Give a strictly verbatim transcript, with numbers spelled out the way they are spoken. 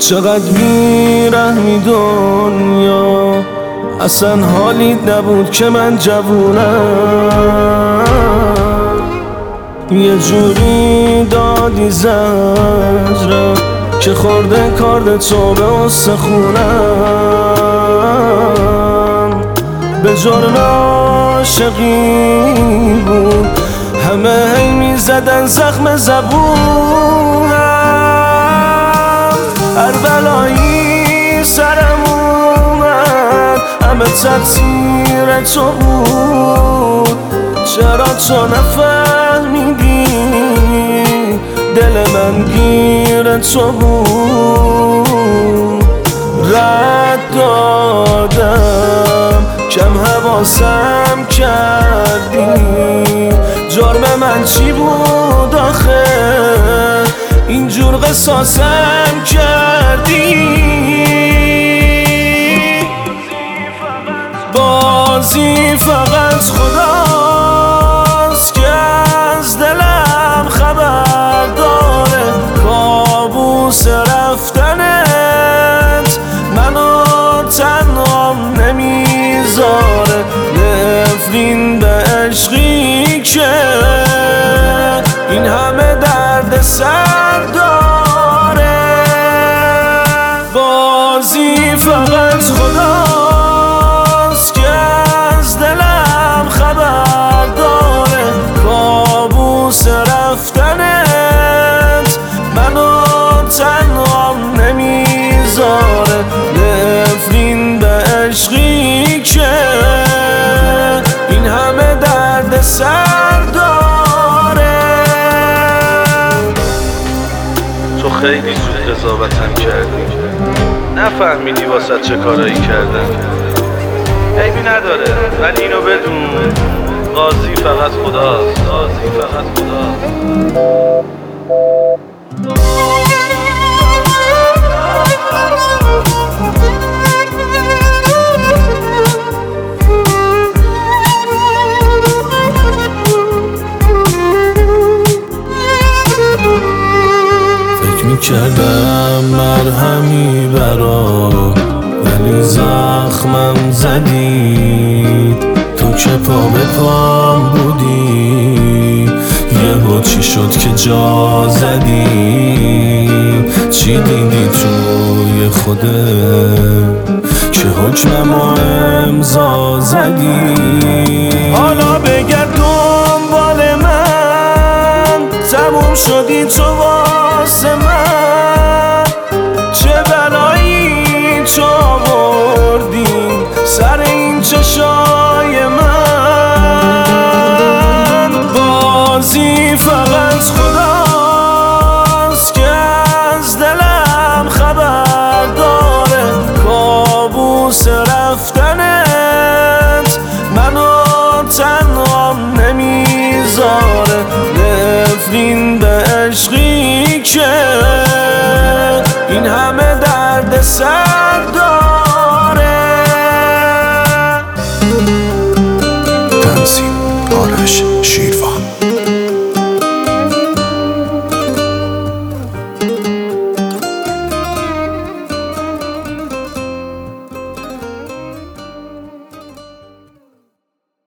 چقدر بیرحمی دنیا، اصلا حالی نبود که من جوونم. یه جوری دادی زجرم که خورده کارد تو به استخونم. به جرم عاشقی بود همه هی می زدن زخم زبونم. هر بلایی سرم اومد همه تقصیر تو بود. چرا تو نفهمیدی دل من گیر تو بود؟ رد دادم کم حواسم کردی. جرم من چی بود آخه اینجور قصاصم کردی؟ بازی فقط خداست که از دلم خبر داره. کابوس رفتنت منو تنهام نمیذاره. نفرین به عشقی که این همه درد سر داره. بازی فقط خداست که از دلم خبر داره. کابوس رفتنت منو تنهام نمیذاره. نفرین به عشقی که این همه درد سر داره. تو خیلی زود قضاوتم کردی، نفهمیدی واسه چه کارایی کردم. عیبی نداره ولی اینو بدون، قاضی فقط خداست. قاضی فقط خداست. میکردم مرهمی برا ولی زخمم زدی. تو که پا به پام بودی یهو چی شد که جا زدی؟ چی دیدی توی خودت که حکمم امضا زدی؟ حالا بگرد دنبال من، تموم شدی تو واسه من. چه بلایی تو آوردی سر این چشای من؟ بازی فقط خداست که از دلم خبر داره. کابوس رفتنت منو تنهام نمیذاره. نفرین به عشقی که این همه درد سر